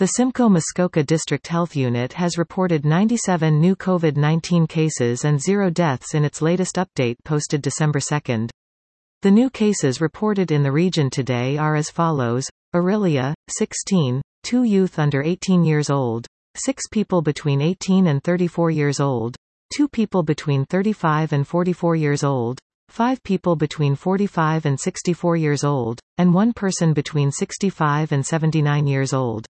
The Simcoe Muskoka District Health Unit has reported 97 new COVID-19 cases and 0 deaths in its latest update posted December 2. The new cases reported in the region today are as follows: Orillia, 16, 2 youth under 18 years old, 6 people between 18 and 34 years old, 2 people between 35 and 44 years old, 5 people between 45 and 64 years old, and 1 person between 65 and 79 years old.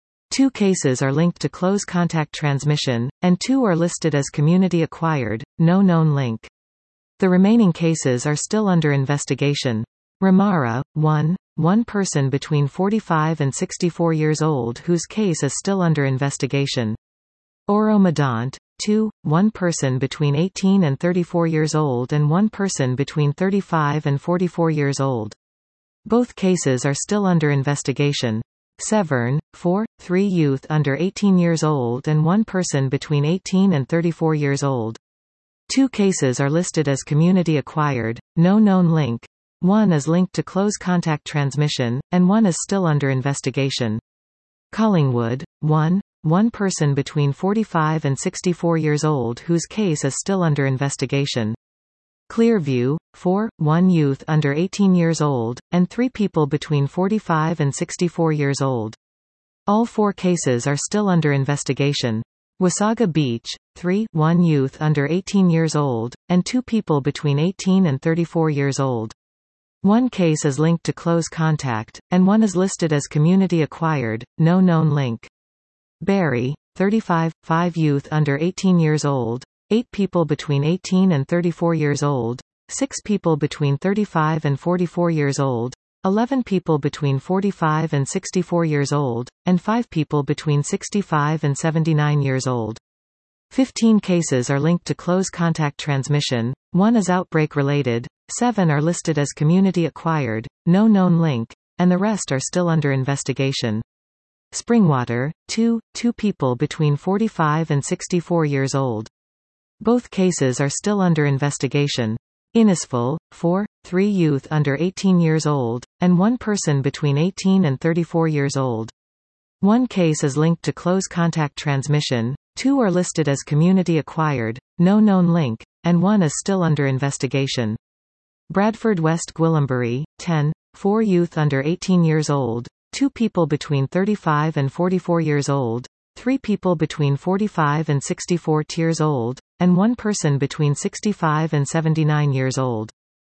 2 cases are linked to close contact transmission, and 2 are listed as community-acquired, no known link. The remaining cases are still under investigation. Ramara, 1 person between 45 and 64 years old whose case is still under investigation. Oro-Medonte, 2, 1 person between 18 and 34 years old and 1 person between 35 and 44 years old. Both cases are still under investigation. Severn, 4, 3 youth under 18 years old and 1 person between 18 and 34 years old. 2 cases are listed as community-acquired, no known link. 1 is linked to close contact transmission, and 1 is still under investigation. Collingwood, 1 person between 45 and 64 years old whose case is still under investigation. Clearview, 4, 1 youth under 18 years old, and 3 people between 45 and 64 years old. All 4 cases are still under investigation. Wasaga Beach, 3, 1 youth under 18 years old, and 2 people between 18 and 34 years old. 1 case is linked to close contact, and 1 is listed as community-acquired, no known link. Barrie, 35, 5 youth under 18 years old, 8 people between 18 and 34 years old, 6 people between 35 and 44 years old, 11 people between 45 and 64 years old, and 5 people between 65 and 79 years old. 15 cases are linked to close contact transmission, 1 is outbreak-related, 7 are listed as community-acquired, no known link, and the rest are still under investigation. Springwater, 2 people between 45 and 64 years old. Both cases are still under investigation. Innisfil, 4, 3 youth under 18 years old, and 1 person between 18 and 34 years old. 1 case is linked to close contact transmission, 2 are listed as community-acquired, no known link, and 1 is still under investigation. Bradford West Gwillimbury, 10, 4 youth under 18 years old, 2 people between 35 and 44 years old, 3 people between 45 and 64 years old, and 1 person between 65 and 79 years old.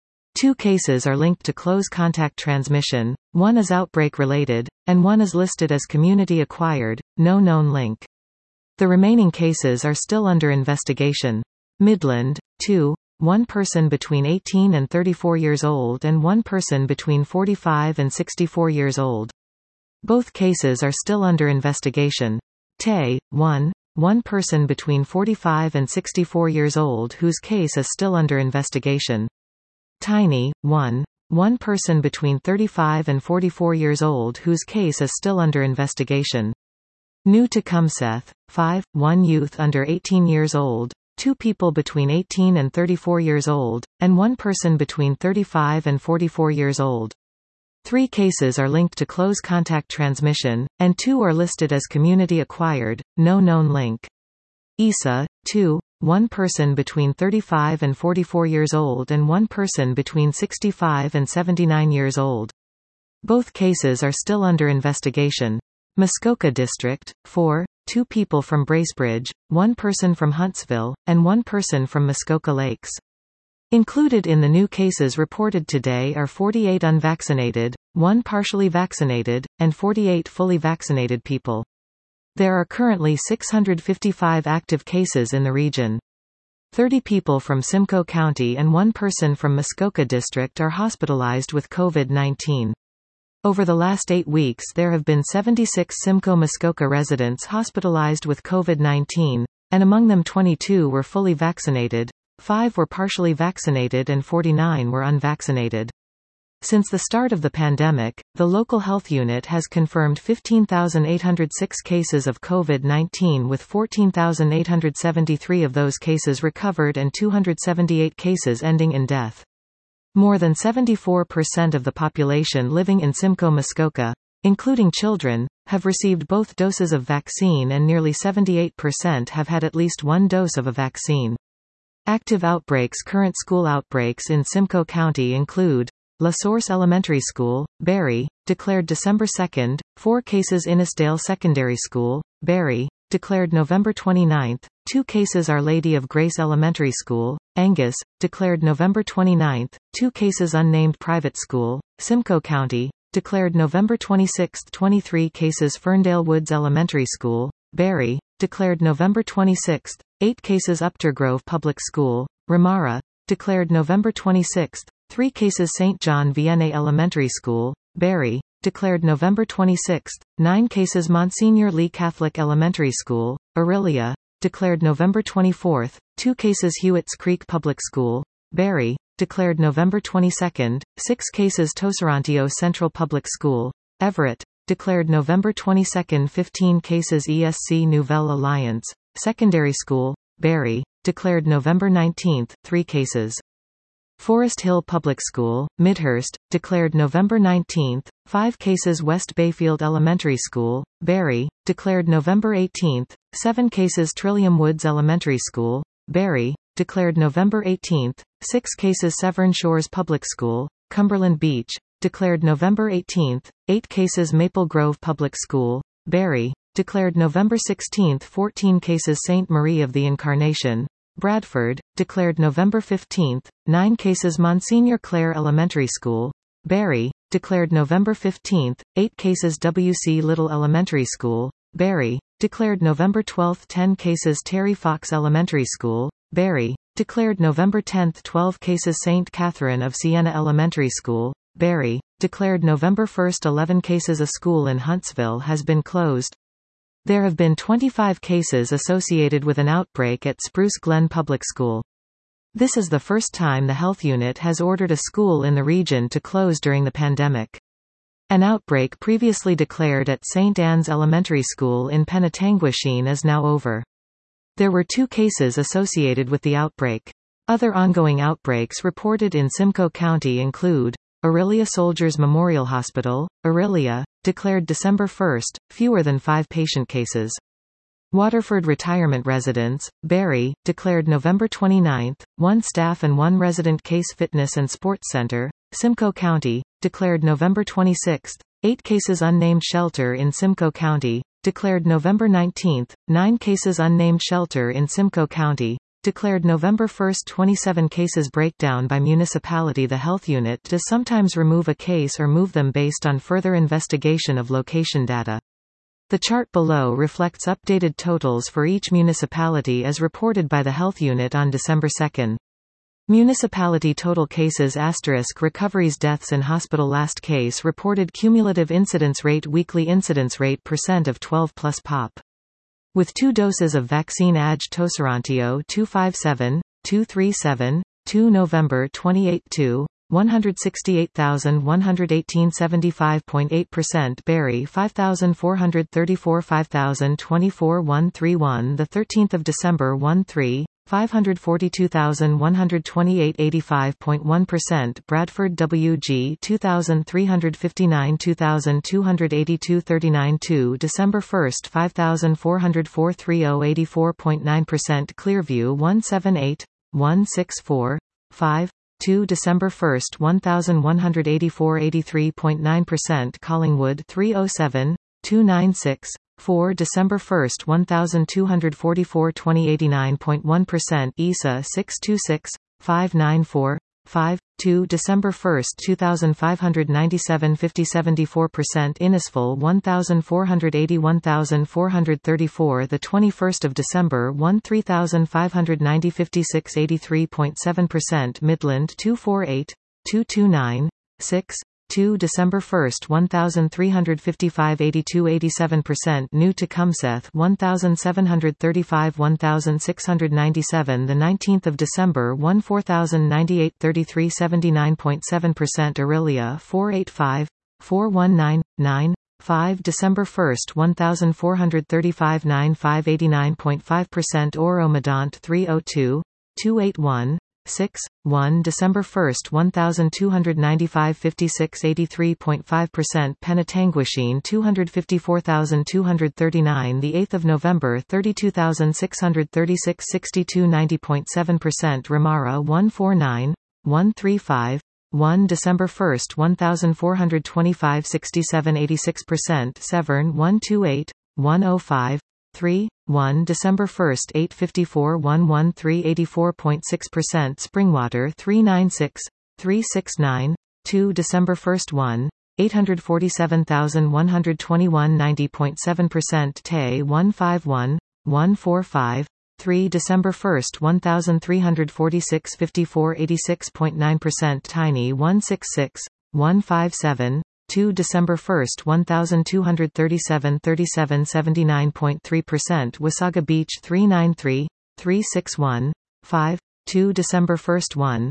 2 cases are linked to close contact transmission, 1 is outbreak-related, and 1 is listed as community-acquired, no known link. The remaining cases are still under investigation. Midland, 2, 1 person between 18 and 34 years old and 1 person between 45 and 64 years old. Both cases are still under investigation. Tay, 1 person between 45 and 64 years old whose case is still under investigation. Tiny, 1 person between 35 and 44 years old whose case is still under investigation. New Tecumseth, 5, 1 youth under 18 years old, 2 people between 18 and 34 years old, and 1 person between 35 and 44 years old. 3 cases are linked to close contact transmission, and 2 are listed as community-acquired, no known link. Isa, 2, 1 person between 35 and 44 years old and 1 person between 65 and 79 years old. Both cases are still under investigation. Muskoka District, 4, 2 people from Bracebridge, 1 person from Huntsville, and 1 person from Muskoka Lakes. Included in the new cases reported today are 48 unvaccinated, 1 partially vaccinated, and 48 fully vaccinated people. There are currently 655 active cases in the region. 30 people from Simcoe County and 1 person from Muskoka District are hospitalized with COVID-19. Over the last 8 weeks there have been 76 Simcoe-Muskoka residents hospitalized with COVID-19, and among them 22 were fully vaccinated, 5 were partially vaccinated and 49 were unvaccinated. Since the start of the pandemic, the local health unit has confirmed 15,806 cases of COVID-19 with 14,873 of those cases recovered and 278 cases ending in death. More than 74% of the population living in Simcoe-Muskoka, including children, have received both doses of vaccine, and nearly 78% have had at least one dose of a vaccine. Active outbreaks. Current school outbreaks in Simcoe County include La Source Elementary School, Barry, declared December 2, 4 cases Innisdale Secondary School, Barry, declared November 29, 2 cases Our Lady of Grace Elementary School, Angus, declared November 29, 2 cases Unnamed Private School, Simcoe County, declared November 26, 23 cases Ferndale Woods Elementary School, Barry, declared November 26, 8 cases Uptergrove Public School, Ramara, declared November 26, 3 cases St. John Vianney Elementary School, Barry, declared November 26, 9 cases Monsignor Lee Catholic Elementary School, Aurelia, declared November 24, 2 cases Hewitts Creek Public School, Barry, declared November 22, 6 cases Toserantio Central Public School, Everett, declared November 22, 15 cases ESC Nouvelle Alliance, Secondary School, Barry, declared November 19, 3 cases. Forest Hill Public School, Midhurst, declared November 19, 5 cases West Bayfield Elementary School, Barry, declared November 18, 7 cases Trillium Woods Elementary School, Barry, declared November 18, 6 cases Severn Shores Public School, Cumberland Beach, declared November 18, 8 cases Maple Grove Public School, Barry, declared November 16, 14 cases St. Marie of the Incarnation, Bradford, declared November 15, 9 cases Monsignor Clare Elementary School, Barry, declared November 15, 8 cases W.C. Little Elementary School, Barry, declared November 12, 10 cases Terry Fox Elementary School, Barry, declared November 10, 12 cases St. Catherine of Siena Elementary School, Barry, declared November 1, 11 cases A school in Huntsville has been closed. There have been 25 cases associated with an outbreak at Spruce Glen Public School. This is the first time the health unit has ordered a school in the region to close during the pandemic. An outbreak previously declared at St. Anne's Elementary School in Penetanguishene is now over. There were 2 cases associated with the outbreak. Other ongoing outbreaks reported in Simcoe County include Aurelia Soldiers Memorial Hospital, Aurelia, declared December 1, fewer than 5 patient cases. Waterford Retirement Residence, Barry, declared November 29, 1 staff and 1 resident case Fitness and Sports Center, Simcoe County, declared November 26, 8 cases Unnamed Shelter in Simcoe County, declared November 19, 9 cases Unnamed Shelter in Simcoe County, declared November 1, 27 cases. Breakdown by municipality. The health unit does sometimes remove a case or move them based on further investigation of location data. The chart below reflects updated totals for each municipality as reported by the health unit on December 2. Municipality total cases * recoveries deaths in hospital last case reported cumulative incidence rate weekly incidence rate % of 12 plus pop. With 2 doses of vaccine AG Toserantio 257, 237, 2 November 28 2, 168,118 75.8% Barry 5,434 5,024 131 the 13th of December 13 542,128 85.1% Bradford WG 2,359 2,282 39 2 December 1 5,404 30 84.9% Clearview 178 164 5 2 December 1 1184 83.9% Collingwood 307 296 4 December 1 1244 2089.1% ESA 626 594 5 2 December 1 2597 50.74% Innisfil 1480 1434 the 21st of December 13590 56.83.7% Midland 248 229 6 2 December 1 1355 82.87% New Tecumseth 1735 1697 the 19th of December 14098 33.79.7% Aurelia 485 419 9 5 December 1 1435 95 89.5% Oro-Medonte 302 281 6, 1 December 1 1295 56 83.5% Penetanguishene 254239 the 8th of November 32636 62 90.7% Ramara 149 135 1 December 1 1425 67 86% Severn 128 105 3, 1 December 1 854 113 84.6% Springwater 396 369 2 December 1 1 847,121 90.7% Tay 151 145 3 December 1 1346 54 86.9% Tiny 166 157 2 December 1 1237 37 79.3% Wasaga Beach 393 361 5 2 December 1 1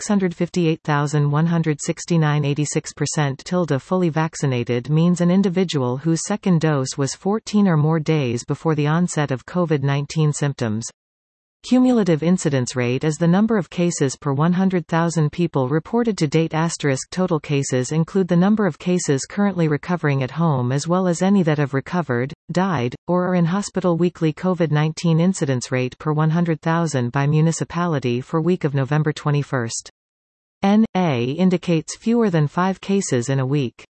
658,169 86% tilde Fully vaccinated means an individual whose second dose was 14 or more days before the onset of COVID-19 symptoms. Cumulative incidence rate is the number of cases per 100,000 people reported to date. Total cases include the number of cases currently recovering at home as well as any that have recovered, died, or are in hospital. Weekly COVID-19 incidence rate per 100,000 by municipality for week of November 21. N.A. indicates fewer than 5 cases in a week.